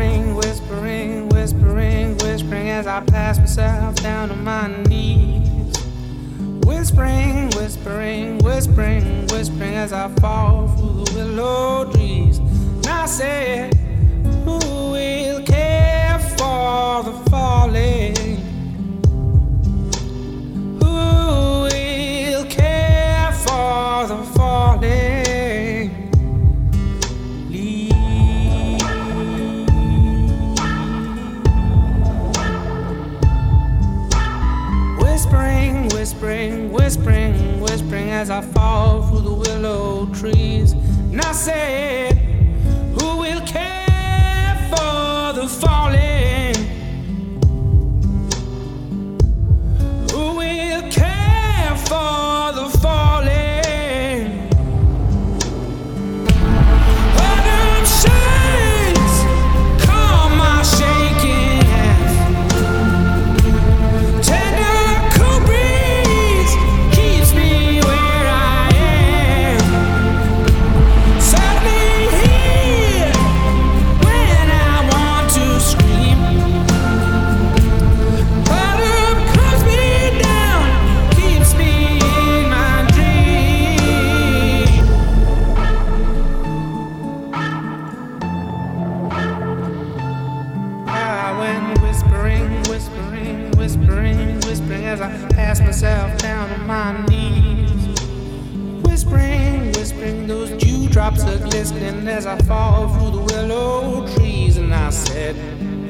whispering, whispering, whispering, whispering as I pass myself down on my knees. Whispering, whispering, whispering, whispering as I fall through the willow trees. And I said, who will care for the falling? Who will care for the falling? Whispering, whispering, whispering, whispering as I fall through the willow trees. And I said, who will care for the falling? Who will care for the falling? Autumn shines, calm my shaking hands. Tender cool breeze keeps me where I am. Suddenly here when I want to scream. Autumn calms me down, keeps me in my dream. I went whispering, whispering, whispering, whispering as I pass myself down on my knees. Whispering, whispering, those dewdrops are glistening as I fall through the willow trees. And I said,